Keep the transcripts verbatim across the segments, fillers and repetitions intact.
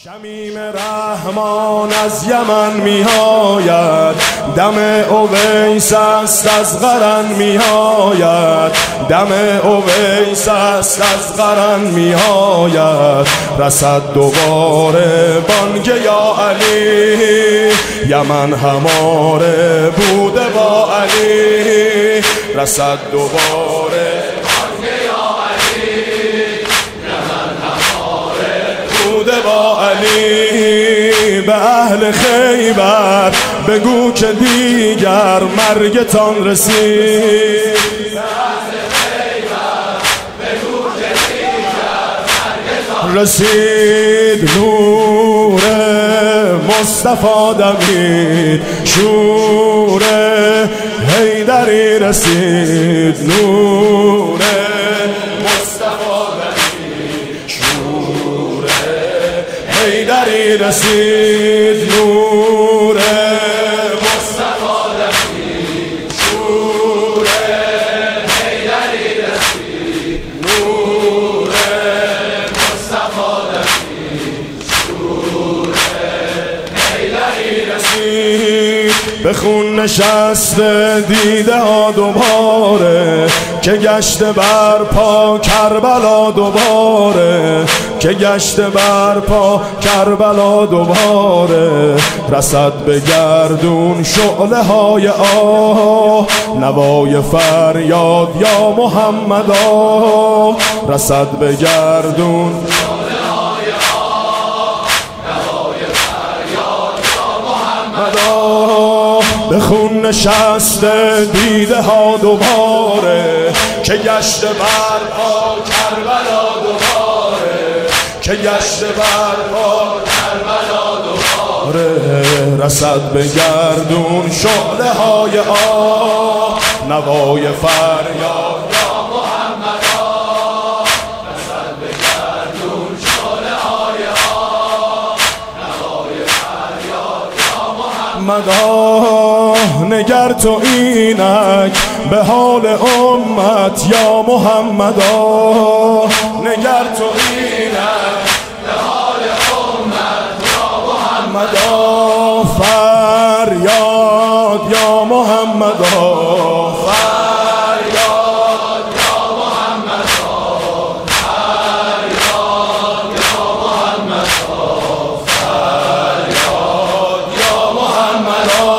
شمیم رحمان از یمن می آید، دم اویس است از قرن می آید، دم اویس است از قرن می آید. رسد دوباره بانگ یا علی، یمن هماره بوده با علی. رسد دوباره با علی. به اهل خیبر بگو که دیگر مرگتان رسید، به اهل خیبر بگو که دیگر مرگتان رسید. نور مصطفی دمید، شور حیدری رسید. نور حیدری رسید. نور مصطفی دمید، شور حیدری رسید. نور مصطفی دمید، شور حیدری رسید. به خون نشسته دیده ها دوباره، که گشت بر پا کربلا دوباره، که گشت بر پا کربلا دوباره. رسد به گردون شعله های آه، نوای فریاد یا محمدا. رسد به گردون شعله های آه، نوای فریاد یا محمدا. به خون نشسته دیده ها دوباره، که گشت بر پا کربلا دوباره، که گشت بر پا کربلا دوباره. رسد به گردون شعله های آه، نوای فریاد یا محمدا. رسد به گردون شعله های آه، نوای فریاد یا محمدا. نگر تو اینک به حال امت یا محمدا، نگر تو اینک به حال امت یا محمدا. فریاد یا محمدا، فریاد یا محمدا، فریاد یا محمدا، فریاد یا محمدا.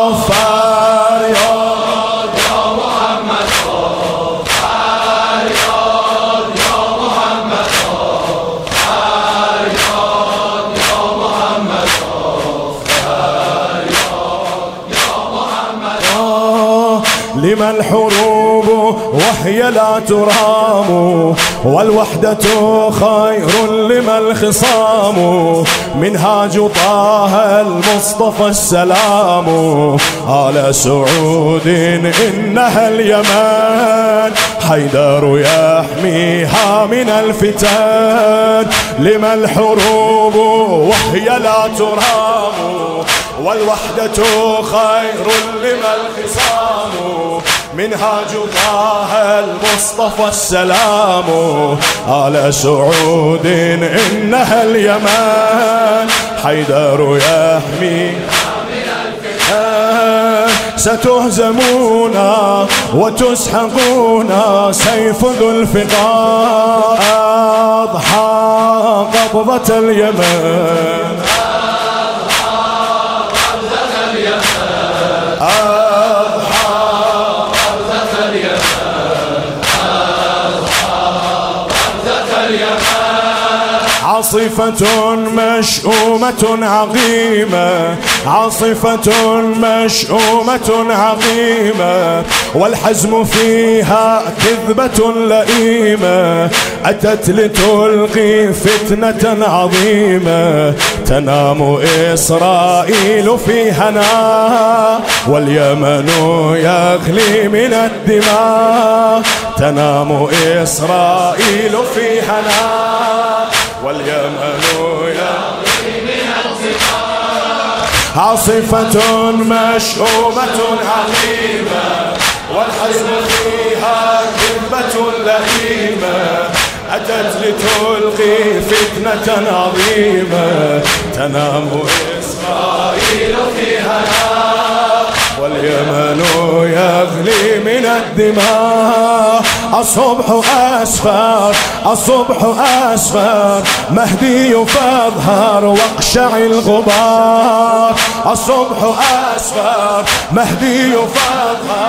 لما الحروب وهي لا ترام، والوحدة خير لما الخصام. منهاج طه المصطفى السلام، على سعود إنها اليمن. حيدر يحميها من الفتن. لما الحروب وهي لا ترام، والوحدة خير لما الخصام. منهاج طه المصطفى السلام، على سعود إنها اليمن. حيدر يحمي ستهزمون وتسحقون، سيف ذو الفقار أضحى قبضة اليمن. عاصفة مشؤومة عقيمة، عاصفة مشؤومة عقيمة. والحزم فيها كذبة لئيمة، أتت لتلقي فتنة عظيمة. تنام إسرائيل في هنا، واليمن يغلي من الدماء. تنام إسرائيل في هنا، واليمن يغلي من الدماء. عاصفة مشؤومة عقيمة، والحزن فيها كذبة لئيمة. أتت لتلقي فتنة عظيمة. تنام إسرائيل فيها واليمن يغلي من الدماء. الصبح أسفر الصبح أسفر مهدي فاظهر واقشع الغبار. الصبح أسفر مهدي فاظهر